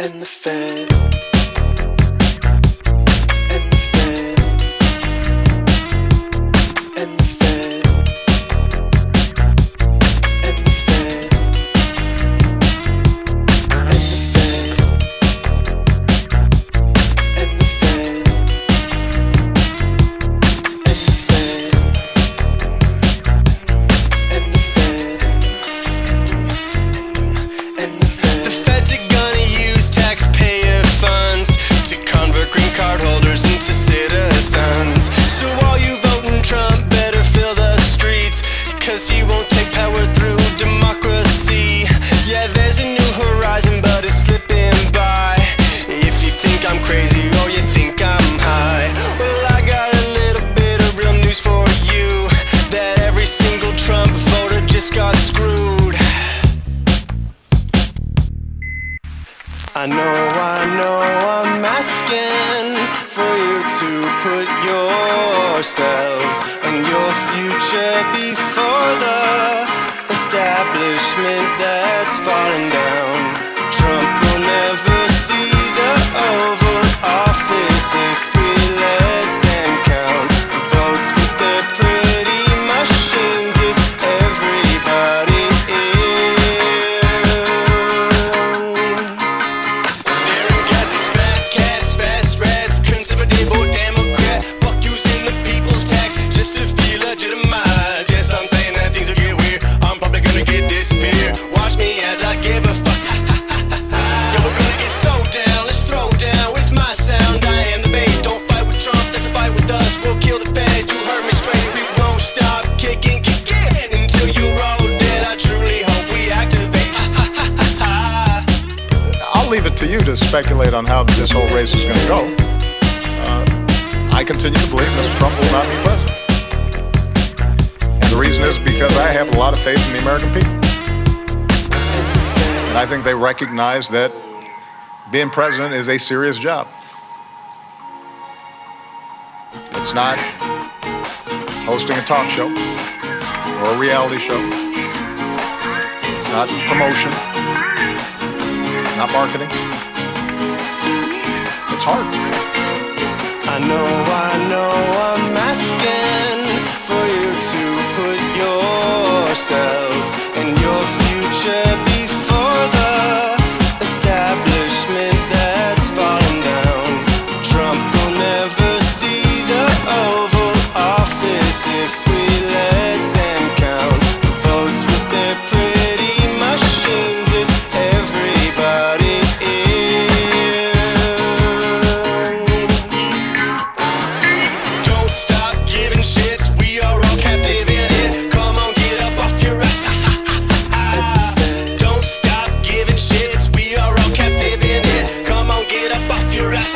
and the Fed, and the Fed, and the Fed, and the Fed, and the Fed, and the Fed, and the Fed, and the Fed, and the Fed. The feds are gonna use taxpayer funds to convert green card holders into citizens. So all you voting Trump better fill the streets, 'cause he won't take power through democracy. Yeah, there's a new horizon, but it's slipping by. If you think I'm crazy or you think I'm high, well, I got a little bit of real news for you, that every single Trump voter just got screwed. I know, I'm asking for you to put yourselves and your future before the establishment that's falling down. Trump will never see the Oval Office if we let them count the votes with their pretty machines. Is everybody in? Sarin gas is fat cats, fast rats, conservative or Democrat. Fuck using the people's tax just to feel legitimized. Yes, I'm saying that things will get weird. I'm probably gonna get disappear. Watch me as I give a fuck. Yeah, we're gonna get so down. Let's throw down with my sound. I am the bait. Don't fight with Trump. That's a fight with us. We'll kill the Fed. You heard me straight. We won't stop kicking until you're all dead. I truly hope we activate. I'll leave it to you to speculate on how this whole race is going to go. I continue to believe Mr. Trump will not be president. And the reason is because I have a lot of faith in the American people. And I think they recognize that being president is a serious job. It's not hosting a talk show or a reality show. It's not promotion, not marketing. It's hard. I know, I'm asking for you to put yourselves and your future before the establishment that's falling down. Trump will never see the Oval Office if we let them count the votes with their pretty machines. Is everybody in? Don't stop giving shits, we are all captive in it. Come on, get up off your ass. Don't stop giving shits, we are all captive in it. Come on, get up off your ass.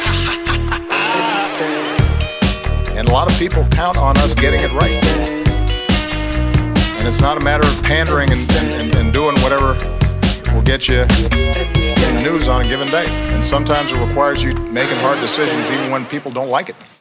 And a lot of people count on us getting it right. And it's not a matter of pandering and doing whatever will get you in the news on a given day. And sometimes it requires you making hard decisions even when people don't like it.